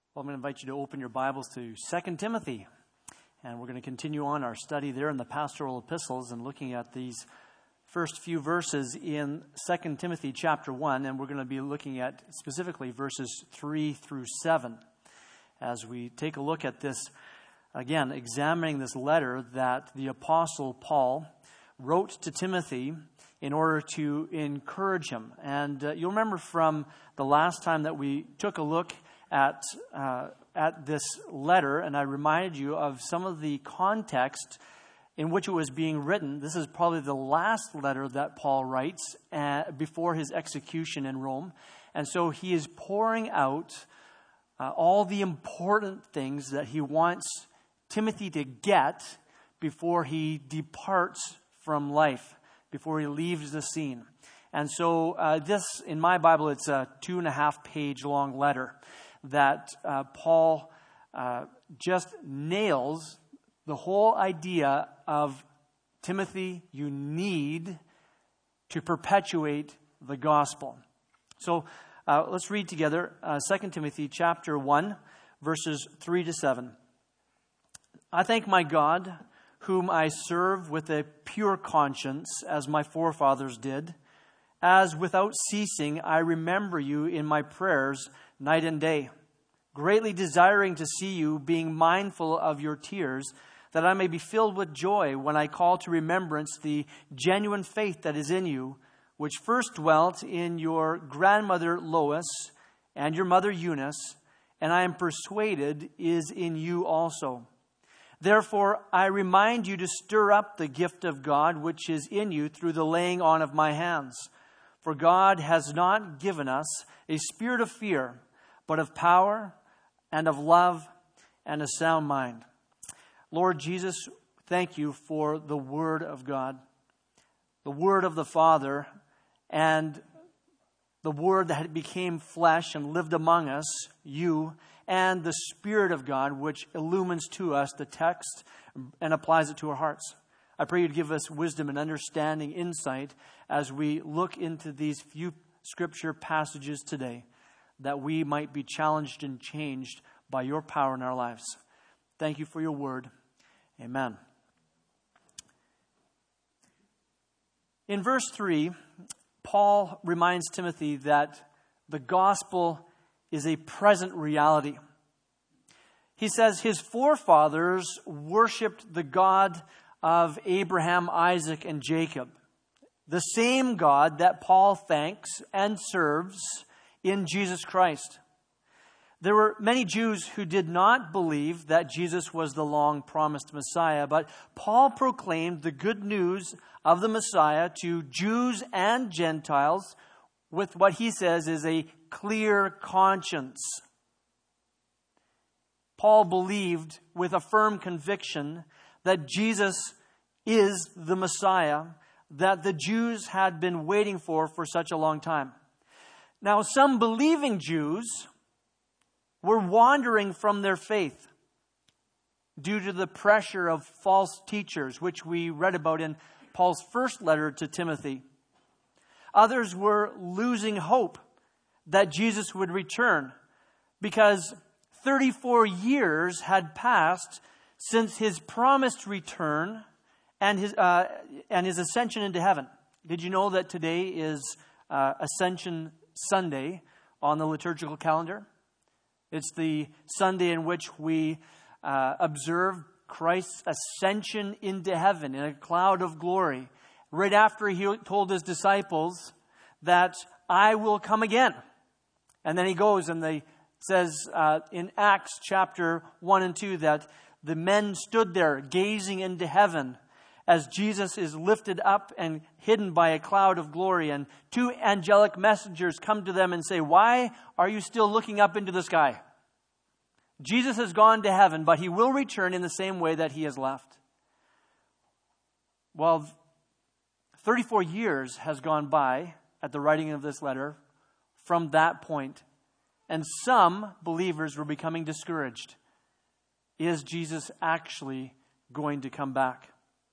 Well, I'm going to invite you to open your Bibles to 2 Timothy. And we're going to continue on our study there in the pastoral epistles and looking at these first few verses in 2 Timothy chapter 1. And we're going to be looking at specifically verses 3 through 7 as we take a look at this, again, examining this letter that the Apostle Paul wrote to Timothy in order to encourage him. And you'll remember from the last time that we took a look at this letter, and I reminded you of some of the context in which it was being written. This is probably the last letter that Paul writes before his execution in Rome. And so he is pouring out all the important things that he wants Timothy to get before he departs from life, before he leaves the scene. And so this, in my Bible, it's a 2.5-page long letter that Paul just nails the whole idea of Timothy, you need to perpetuate the gospel. So let's read together 2 Timothy chapter 1, verses 3 to 7. I thank my God, whom I serve with a pure conscience, as my forefathers did, as without ceasing I remember you in my prayers night and day, greatly desiring to see you, being mindful of your tears, that I may be filled with joy when I call to remembrance the genuine faith that is in you, which first dwelt in your grandmother Lois and your mother Eunice, and I am persuaded is in you also. Therefore, I remind you to stir up the gift of God which is in you through the laying on of my hands. For God has not given us a spirit of fear, but of power and of love and a sound mind. Lord Jesus, thank you for the Word of God, the Word of the Father, and the Word that became flesh and lived among us, you, and the Spirit of God, which illumines to us the text and applies it to our hearts. I pray you'd give us wisdom and understanding, insight, as we look into these few Scripture passages today, that we might be challenged and changed by your power in our lives. Thank you for your word. Amen. In verse 3, Paul reminds Timothy that the gospel is a present reality. He says his forefathers worshipped the God of Abraham, Isaac, and Jacob, the same God that Paul thanks and serves in Jesus Christ. There were many Jews who did not believe that Jesus was the long-promised Messiah, but Paul proclaimed the good news of the Messiah to Jews and Gentiles with what he says is a clear conscience. Paul believed with a firm conviction that Jesus is the Messiah that the Jews had been waiting for such a long time. Now, some believing Jews were wandering from their faith due to the pressure of false teachers, which we read about in Paul's first letter to Timothy. Others were losing hope that Jesus would return because 34 years had passed since his promised return and his ascension into heaven. Did you know that today is Ascension Sunday on the liturgical calendar? It's the Sunday in which we observe Christ's ascension into heaven in a cloud of glory, right after he told his disciples that I will come again. And then he goes and they says in Acts chapter 1 and 2 that the men stood there gazing into heaven as Jesus is lifted up and hidden by a cloud of glory. And two angelic messengers come to them and say, why are you still looking up into the sky? Jesus has gone to heaven, but he will return in the same way that he has left. Well, 34 years has gone by at the writing of this letter from that point. And some believers were becoming discouraged. Is Jesus actually going to come back?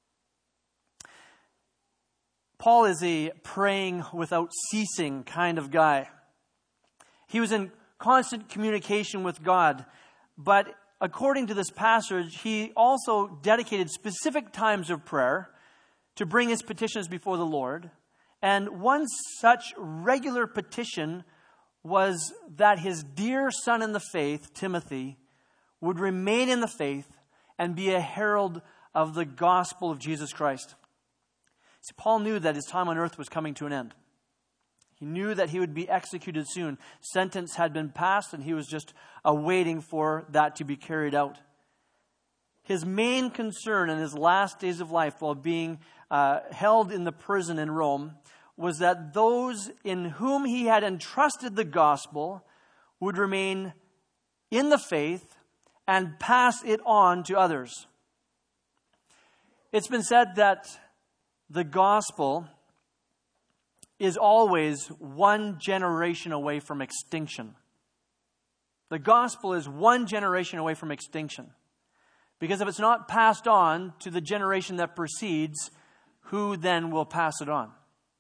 Paul is a praying without ceasing kind of guy. He was in constant communication with God. But according to this passage, he also dedicated specific times of prayer to bring his petitions before the Lord. And one such regular petition was that his dear son in the faith, Timothy, would remain in the faith and be a herald of the gospel of Jesus Christ. See, Paul knew that his time on earth was coming to an end. He knew that he would be executed soon. Sentence had been passed, and he was just awaiting for that to be carried out. His main concern in his last days of life, while being held in the prison in Rome, was that those in whom he had entrusted the gospel would remain in the faith and pass it on to others. It's been said that the gospel is always one generation away from extinction. The gospel is one generation away from extinction. Because if it's not passed on to the generation that precedes, who then will pass it on?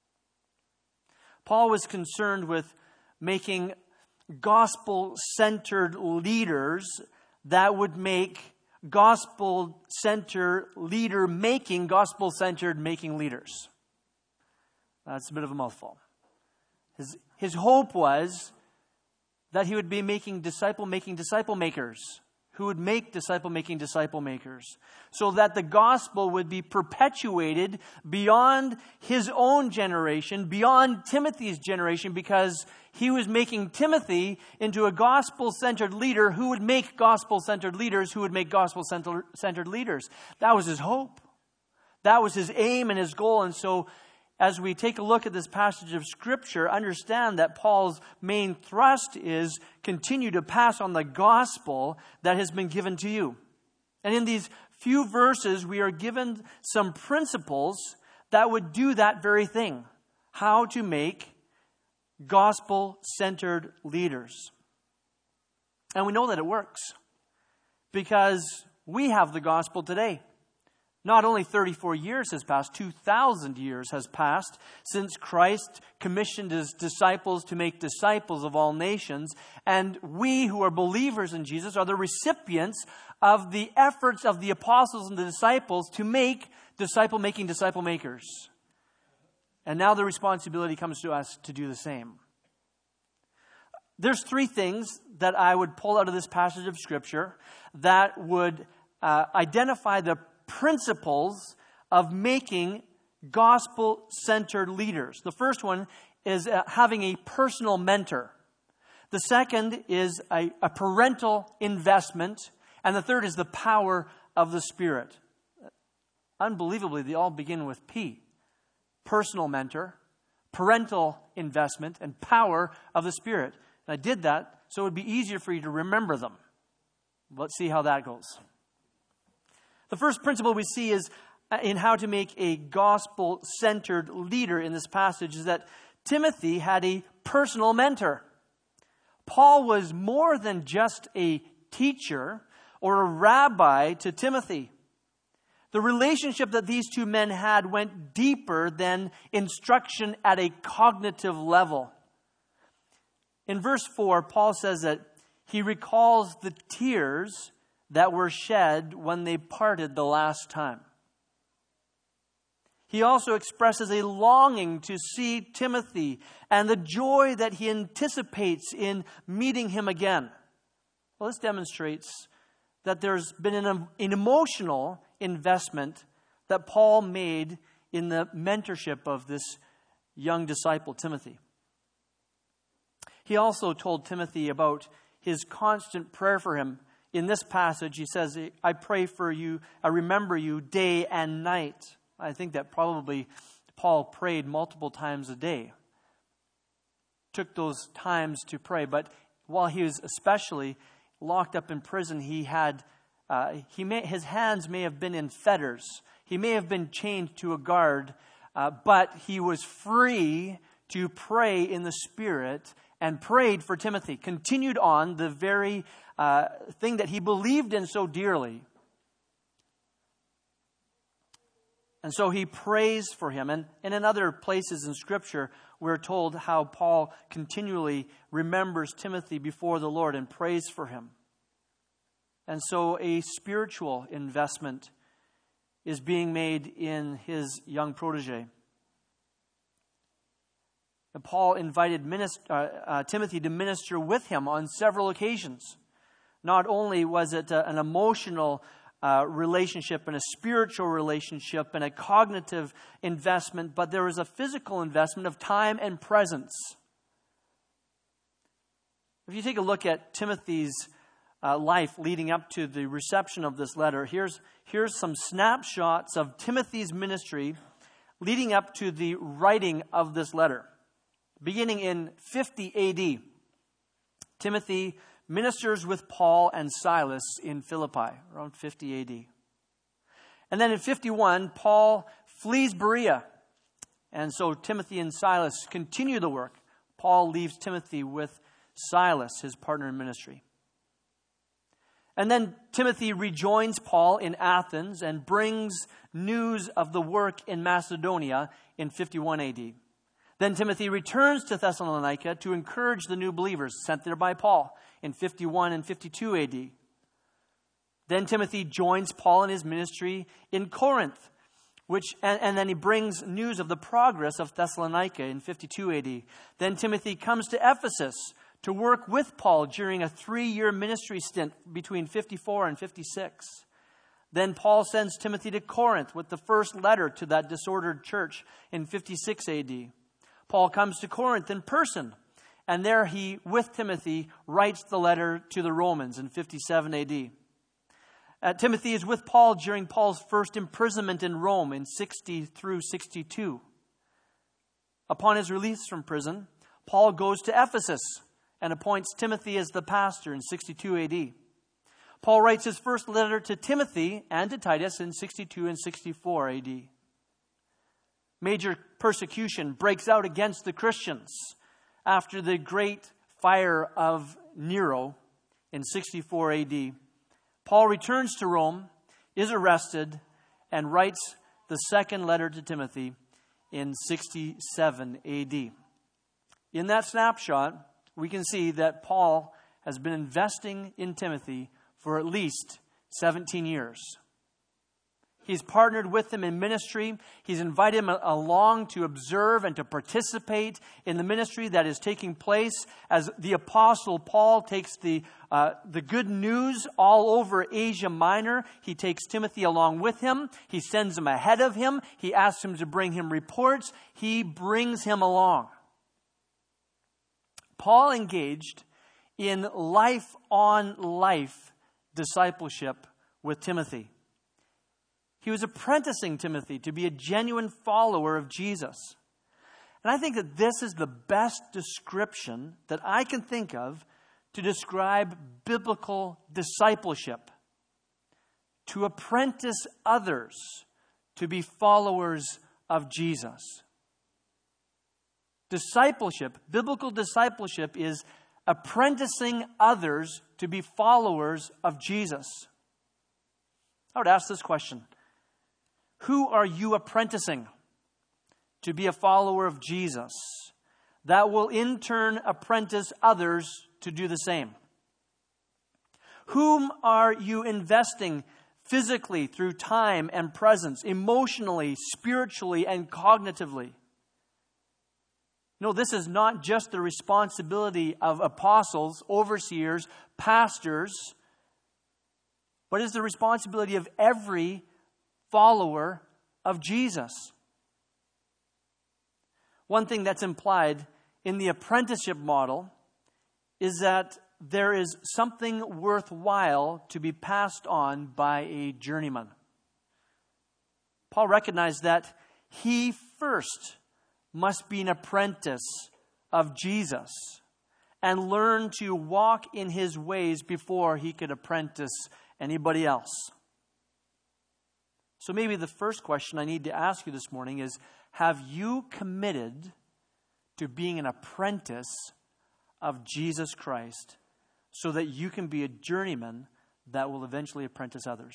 Paul was concerned with making gospel-centered leaders that would make gospel-centered leader-making gospel-centered making leaders. That's a bit of a mouthful. His hope was that he would be making disciple makers who would make disciple makers, so that the gospel would be perpetuated beyond his own generation, beyond Timothy's generation, because he was making Timothy into a gospel-centered leader who would make gospel-centered leaders who would make gospel-centered leaders. That was his hope. That was his aim and his goal. And so as we take a look at this passage of Scripture, understand that Paul's main thrust is continue to pass on the gospel that has been given to you. And in these few verses, we are given some principles that would do that very thing. How to make gospel-centered leaders. And we know that it works because we have the gospel today. Not only 34 years has passed, 2,000 years has passed since Christ commissioned his disciples to make disciples of all nations. And we who are believers in Jesus are the recipients of the efforts of the apostles and the disciples to make disciple makers. And now the responsibility comes to us to do the same. There's three things that I would pull out of this passage of Scripture that would identify the principles of making gospel-centered leaders. The first one is having a personal mentor. The second is a parental investment. And the third is the power of the Spirit. Unbelievably, they all begin with P. Personal mentor, parental investment, and power of the Spirit. And I did that so it would be easier for you to remember them. Let's see how that goes. The first principle we see is in how to make a gospel-centered leader in this passage is that Timothy had a personal mentor. Paul was more than just a teacher or a rabbi to Timothy. The relationship that these two men had went deeper than instruction at a cognitive level. In verse 4, Paul says that he recalls the tears that were shed when they parted the last time. He also expresses a longing to see Timothy and the joy that he anticipates in meeting him again. Well, this demonstrates that there's been an emotional investment that Paul made in the mentorship of this young disciple, Timothy. He also told Timothy about his constant prayer for him. In this passage, he says, I pray for you, I remember you day and night. I think that probably Paul prayed multiple times a day. Took those times to pray. But while he was especially locked up in prison, his hands may have been in fetters. He may have been chained to a guard, but he was free to pray in the Spirit and prayed for Timothy. Continued on the very thing that he believed in so dearly. And so he prays for him. And in other places in Scripture, we're told how Paul continually remembers Timothy before the Lord and prays for him. And so a spiritual investment is being made in his young protege. And Paul invited Timothy to minister with him on several occasions. Not only was it an emotional relationship and a spiritual relationship and a cognitive investment, but there was a physical investment of time and presence. If you take a look at Timothy's life leading up to the reception of this letter, here's some snapshots of Timothy's ministry leading up to the writing of this letter. Beginning in 50 A.D., Timothy ministers with Paul and Silas in Philippi, around 50 A.D. And then in 51, Paul flees Berea. And so Timothy and Silas continue the work. Paul leaves Timothy with Silas, his partner in ministry. And then Timothy rejoins Paul in Athens and brings news of the work in Macedonia in 51 A.D. Then Timothy returns to Thessalonica to encourage the new believers sent there by Paul in 51 and 52 A.D. Then Timothy joins Paul in his ministry in Corinth, and then he brings news of the progress of Thessalonica in 52 A.D. Then Timothy comes to Ephesus to work with Paul during a 3-year ministry stint between 54 and 56. Then Paul sends Timothy to Corinth with the first letter to that disordered church in 56 A.D. Paul comes to Corinth in person, and there he, with Timothy, writes the letter to the Romans in 57 A.D. Timothy is with Paul during Paul's first imprisonment in Rome in 60 through 62. Upon his release from prison, Paul goes to Ephesus and appoints Timothy as the pastor in 62 A.D. Paul writes his first letter to Timothy and to Titus in 62 and 64 A.D. Major persecution breaks out against the Christians after the great fire of Nero in 64 A.D. Paul returns to Rome, is arrested, and writes the second letter to Timothy in 67 A.D. In that snapshot, we can see that Paul has been investing in Timothy for at least 17 years. He's partnered with him in ministry. He's invited him along to observe and to participate in the ministry that is taking place as the Apostle Paul takes the good news all over Asia Minor. He takes Timothy along with him. He sends him ahead of him. He asks him to bring him reports. He brings him along. Paul engaged in life-on-life discipleship with Timothy. He was apprenticing Timothy to be a genuine follower of Jesus. And I think that this is the best description that I can think of to describe biblical discipleship. To apprentice others to be followers of Jesus. Discipleship, biblical discipleship, is apprenticing others to be followers of Jesus. I would ask this question. Who are you apprenticing to be a follower of Jesus that will in turn apprentice others to do the same? Whom are you investing physically through time and presence, emotionally, spiritually, and cognitively? No, this is not just the responsibility of apostles, overseers, pastors, but it's the responsibility of every follower of Jesus. One thing that's implied in the apprenticeship model is that there is something worthwhile to be passed on by a journeyman. Paul recognized that he first must be an apprentice of Jesus and learn to walk in his ways before he could apprentice anybody else. So maybe the first question I need to ask you this morning is, have you committed to being an apprentice of Jesus Christ so that you can be a journeyman that will eventually apprentice others?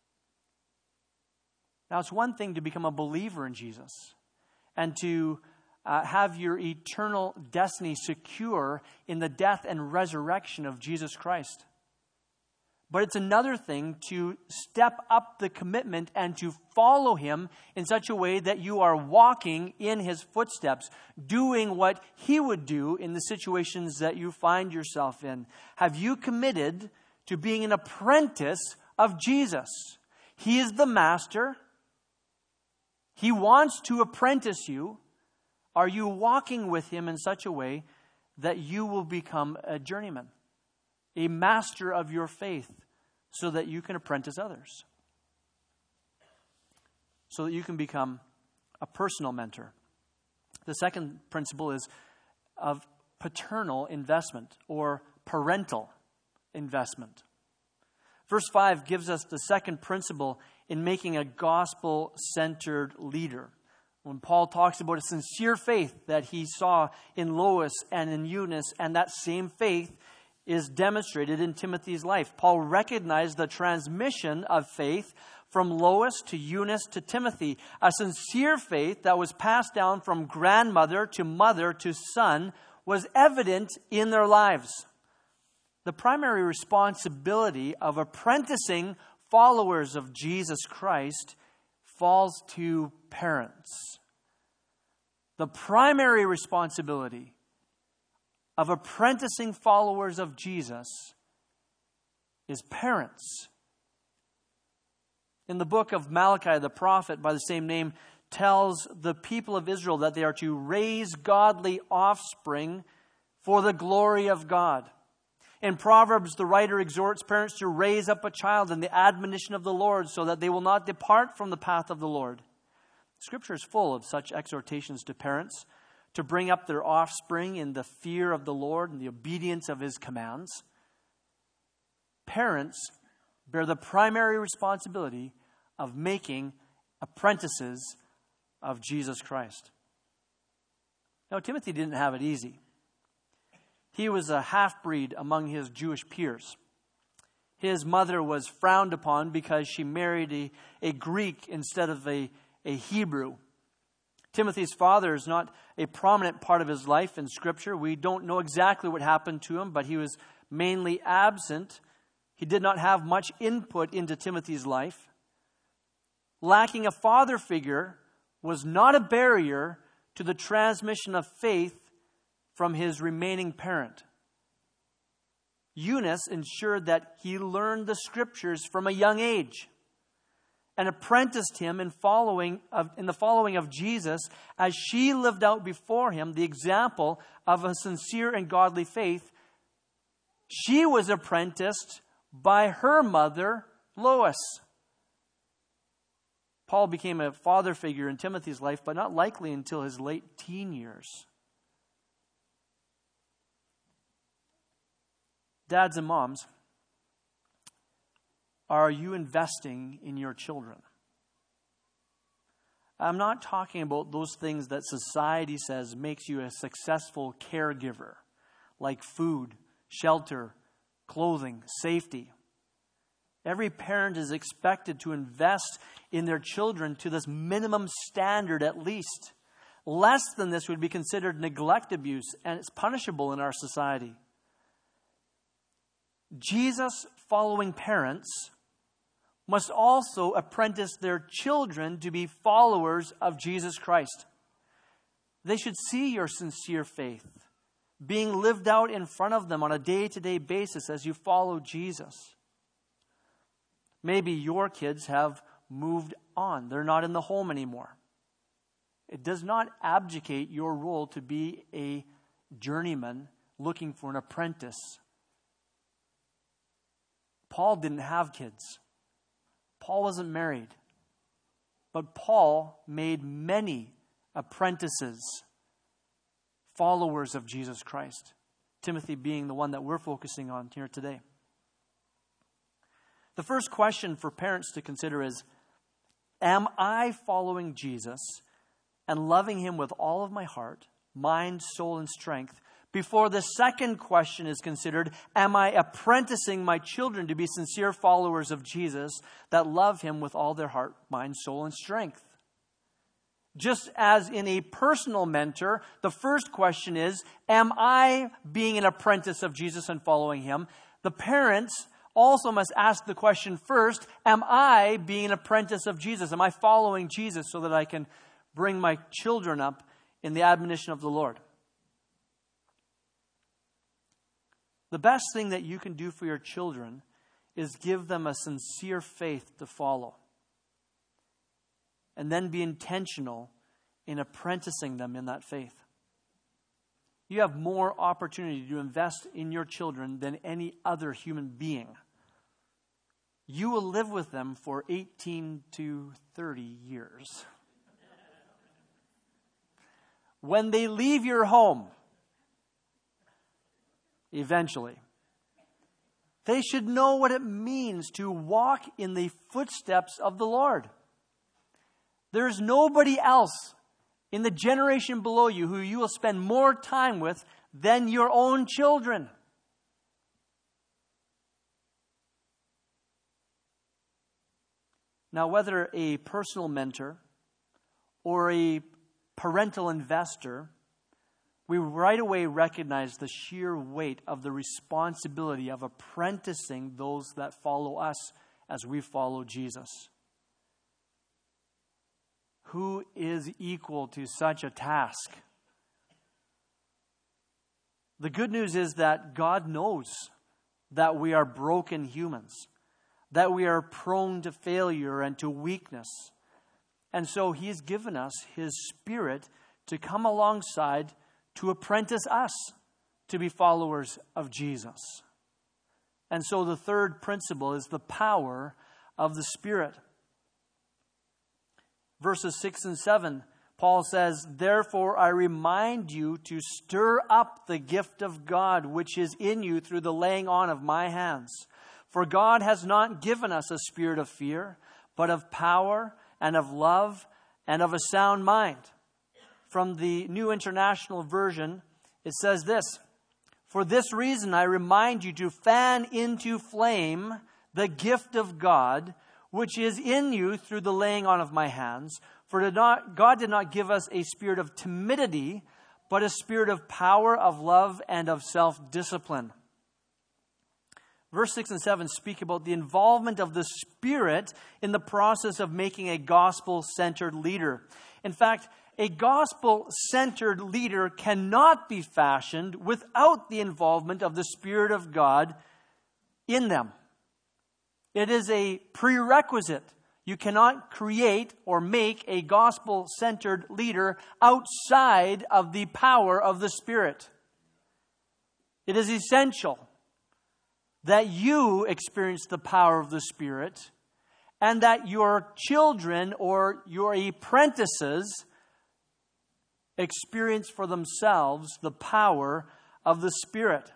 Now, it's one thing to become a believer in Jesus and to have your eternal destiny secure in the death and resurrection of Jesus Christ. But it's another thing to step up the commitment and to follow him in such a way that you are walking in his footsteps, doing what he would do in the situations that you find yourself in. Have you committed to being an apprentice of Jesus? He is the master. He wants to apprentice you. Are you walking with him in such a way that you will become a journeyman, a master of your faith, so that you can apprentice others, so that you can become a personal mentor? The second principle is of paternal investment or parental investment. Verse 5 gives us the second principle in making a gospel-centered leader. When Paul talks about a sincere faith that he saw in Lois and in Eunice, and that same faith is demonstrated in Timothy's life. Paul recognized the transmission of faith from Lois to Eunice to Timothy. A sincere faith that was passed down from grandmother to mother to son was evident in their lives. The primary responsibility of apprenticing followers of Jesus Christ falls to parents. The primary responsibility of apprenticing followers of Jesus is parents. In the book of Malachi, the prophet by the same name tells the people of Israel that they are to raise godly offspring for the glory of God. In Proverbs, the writer exhorts parents to raise up a child in the admonition of the Lord so that they will not depart from the path of the Lord. Scripture is full of such exhortations to parents to bring up their offspring in the fear of the Lord and the obedience of his commands. Parents bear the primary responsibility of making apprentices of Jesus Christ. Now, Timothy didn't have it easy. He was a half-breed among his Jewish peers. His mother was frowned upon because she married a Greek instead of a Hebrew. Timothy's father is not a prominent part of his life in Scripture. We don't know exactly what happened to him, but he was mainly absent. He did not have much input into Timothy's life. Lacking a father figure was not a barrier to the transmission of faith from his remaining parent. Eunice ensured that he learned the Scriptures from a young age and apprenticed him in the following of Jesus as she lived out before him the example of a sincere and godly faith. She was apprenticed by her mother, Lois. Paul became a father figure in Timothy's life, but not likely until his late teen years. Dads and moms, are you investing in your children? I'm not talking about those things that society says makes you a successful caregiver, like food, shelter, clothing, safety. Every parent is expected to invest in their children to this minimum standard at least. Less than this would be considered neglect abuse, and it's punishable in our society. Jesus-following parents must also apprentice their children to be followers of Jesus Christ. They should see your sincere faith being lived out in front of them on a day-to-day basis as you follow Jesus. Maybe your kids have moved on. They're not in the home anymore. It does not abdicate your role to be a journeyman looking for an apprentice. Paul didn't have kids. Paul wasn't married. But Paul made many apprentices, followers of Jesus Christ. Timothy being the one that we're focusing on here today. The first question for parents to consider is, am I following Jesus and loving him with all of my heart, mind, soul, and strength? Before the second question is considered, am I apprenticing my children to be sincere followers of Jesus that love him with all their heart, mind, soul, and strength? Just as in a personal mentor, the first question is, am I being an apprentice of Jesus and following him? The parents also must ask the question first, am I being an apprentice of Jesus? Am I following Jesus so that I can bring my children up in the admonition of the Lord? The best thing that you can do for your children is give them a sincere faith to follow. And then be intentional in apprenticing them in that faith. You have more opportunity to invest in your children than any other human being. You will live with them for 18 to 30 years. When they leave your home, eventually, they should know what it means to walk in the footsteps of the Lord. There's nobody else in the generation below you who you will spend more time with than your own children. Now, whether a personal mentor or a parental investor, we right away recognize the sheer weight of the responsibility of apprenticing those that follow us as we follow Jesus. Who is equal to such a task? The good news is that God knows that we are broken humans, that we are prone to failure and to weakness. And so he has given us his Spirit to come alongside to apprentice us to be followers of Jesus. And so the third principle is the power of the Spirit. Verses 6 and 7, Paul says, "Therefore I remind you to stir up the gift of God which is in you through the laying on of my hands. For God has not given us a spirit of fear, but of power and of love and of a sound mind." From the New International Version, it says this, "For this reason I remind you to fan into flame the gift of God, which is in you through the laying on of my hands. For God did not give us a spirit of timidity, but a spirit of power, of love, and of self-discipline." Verse 6 and 7 speak about the involvement of the Spirit in the process of making a gospel-centered leader. In fact, a gospel-centered leader cannot be fashioned without the involvement of the Spirit of God in them. It is a prerequisite. You cannot create or make a gospel-centered leader outside of the power of the Spirit. It is essential that you experience the power of the Spirit and that your children or your apprentices experience for themselves the power of the Spirit.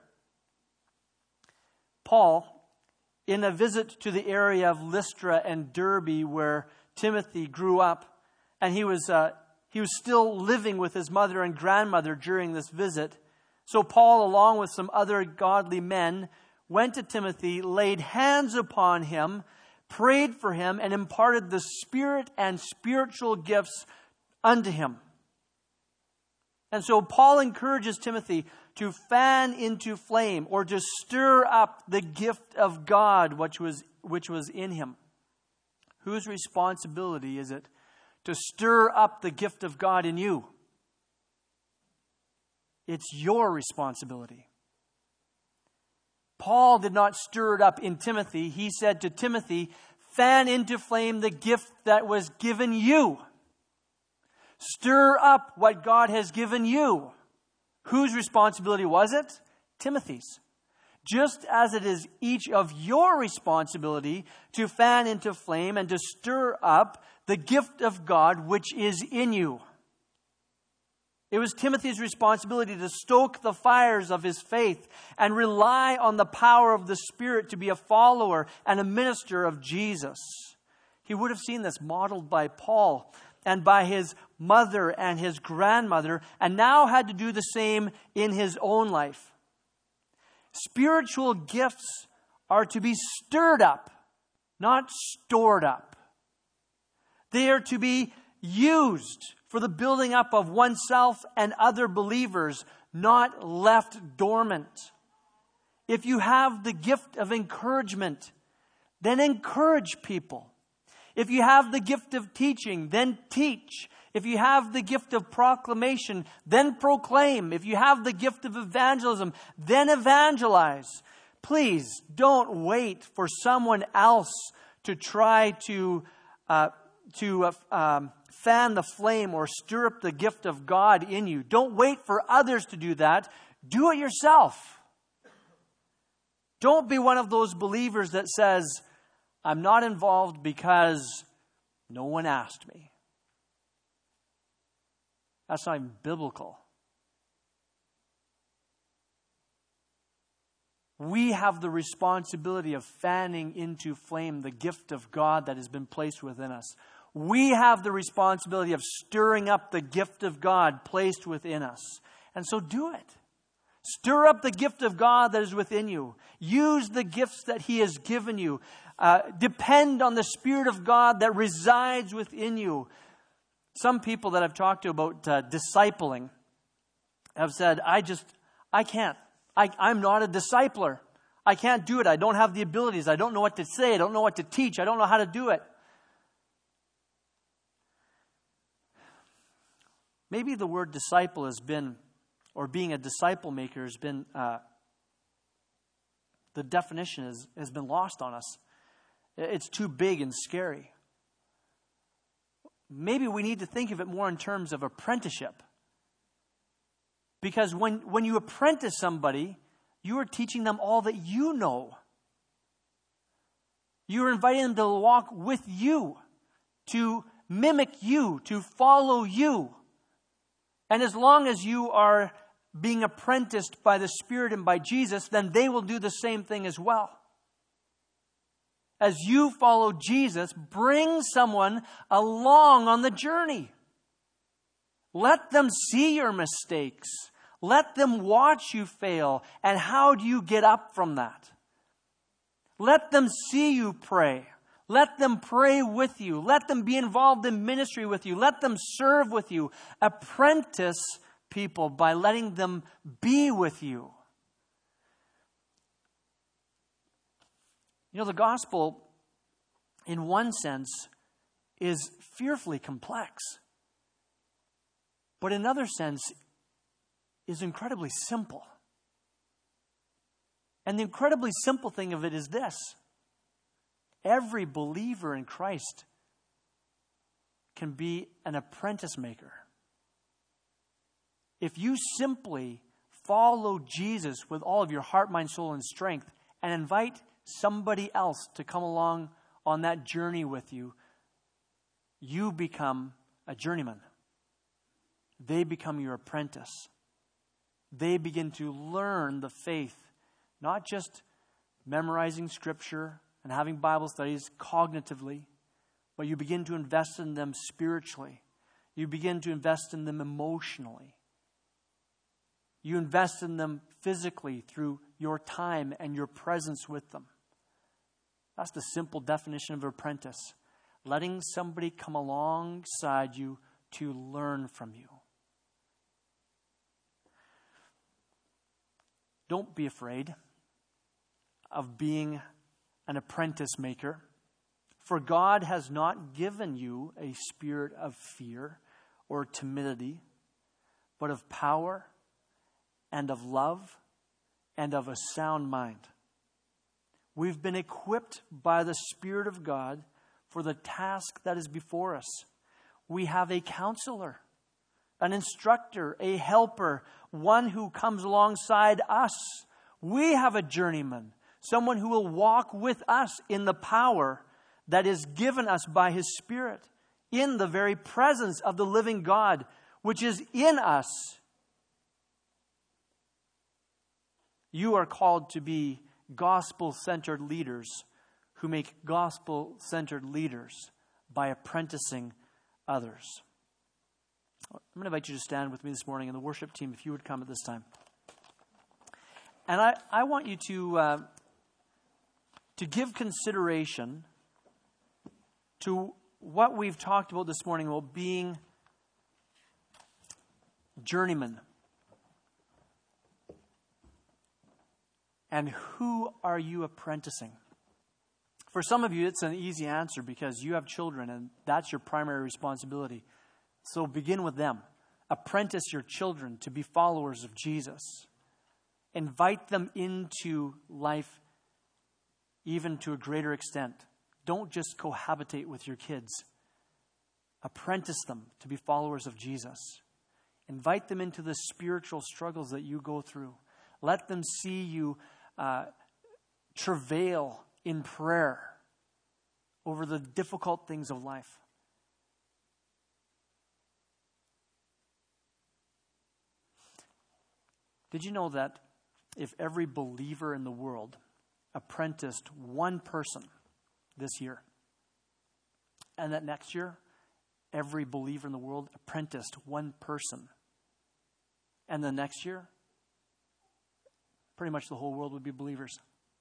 Paul, in a visit to the area of Lystra and Derbe where Timothy grew up, and he was still living with his mother and grandmother during this visit. So Paul, along with some other godly men, went to Timothy, laid hands upon him, prayed for him, and imparted the Spirit and spiritual gifts unto him. And so Paul encourages Timothy to fan into flame or to stir up the gift of God which was in him. Whose responsibility is it to stir up the gift of God in you? It's your responsibility. Paul did not stir it up in Timothy. He said to Timothy, fan into flame the gift that was given you. Stir up what God has given you. Whose responsibility was it? Timothy's. Just as it is each of your responsibility to fan into flame and to stir up the gift of God which is in you. It was Timothy's responsibility to stoke the fires of his faith and rely on the power of the Spirit to be a follower and a minister of Jesus. He would have seen this modeled by Paul and by his mother and his grandmother, and now had to do the same in his own life. Spiritual gifts are to be stirred up, not stored up. They are to be used for the building up of oneself and other believers, not left dormant. If you have the gift of encouragement, then encourage people. If you have the gift of teaching, then teach. If you have the gift of proclamation, then proclaim. If you have the gift of evangelism, then evangelize. Please don't wait for someone else to try to fan the flame or stir up the gift of God in you. Don't wait for others to do that. Do it yourself. Don't be one of those believers that says, I'm not involved because no one asked me. That's not even biblical. We have the responsibility of fanning into flame the gift of God that has been placed within us. We have the responsibility of stirring up the gift of God placed within us. And so do it. Stir up the gift of God that is within you. Use the gifts that He has given you. Depend on the Spirit of God that resides within you. Some people that I've talked to about discipling have said, I can't. I'm not a discipler. I can't do it. I don't have the abilities. I don't know what to say. I don't know what to teach. I don't know how to do it. Maybe the word disciple has been, or being a disciple maker has been, the definition has been lost on us. It's too big and scary. Maybe we need to think of it more in terms of apprenticeship. Because when you apprentice somebody, you are teaching them all that you know. You are inviting them to walk with you, to mimic you, to follow you. And as long as you are being apprenticed by the Spirit and by Jesus, then they will do the same thing as well. As you follow Jesus, bring someone along on the journey. Let them see your mistakes. Let them watch you fail. And how do you get up from that? Let them see you pray. Let them pray with you. Let them be involved in ministry with you. Let them serve with you. Apprentice people by letting them be with you. You know, the gospel, in one sense, is fearfully complex. But in another sense, is incredibly simple. And the incredibly simple thing of it is this. Every believer in Christ can be an apprentice maker. If you simply follow Jesus with all of your heart, mind, soul, and strength, and invite somebody else to come along on that journey with you, you become a journeyman. They become your apprentice. They begin to learn the faith, not just memorizing Scripture and having Bible studies cognitively, but you begin to invest in them spiritually. You begin to invest in them emotionally. You invest in them physically through your time and your presence with them. That's the simple definition of apprentice. Letting somebody come alongside you to learn from you. Don't be afraid of being an apprentice maker. For God has not given you a spirit of fear or timidity, but of power and of love and of a sound mind. We've been equipped by the Spirit of God for the task that is before us. We have a counselor, an instructor, a helper, one who comes alongside us. We have a journeyman, someone who will walk with us in the power that is given us by His Spirit, in the very presence of the living God, which is in us. You are called to be gospel-centered leaders who make gospel-centered leaders by apprenticing others. I'm going to invite you to stand with me this morning, and the worship team, if you would come at this time. And I want you to give consideration to what we've talked about this morning about being journeyman. And who are you apprenticing? For some of you, it's an easy answer because you have children and that's your primary responsibility. So begin with them. Apprentice your children to be followers of Jesus. Invite them into life even to a greater extent. Don't just cohabitate with your kids. Apprentice them to be followers of Jesus. Invite them into the spiritual struggles that you go through. Let them see you travail in prayer over the difficult things of life. Did you know that if every believer in the world apprenticed one person this year, and that next year, every believer in the world apprenticed one person, and the next year, pretty much the whole world would be believers?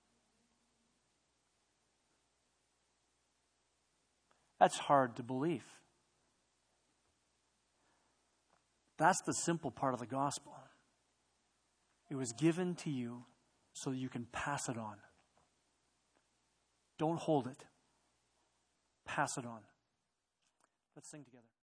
That's hard to believe. That's the simple part of the gospel. It was given to you so that you can pass it on. Don't hold it. Pass it on. Let's sing together.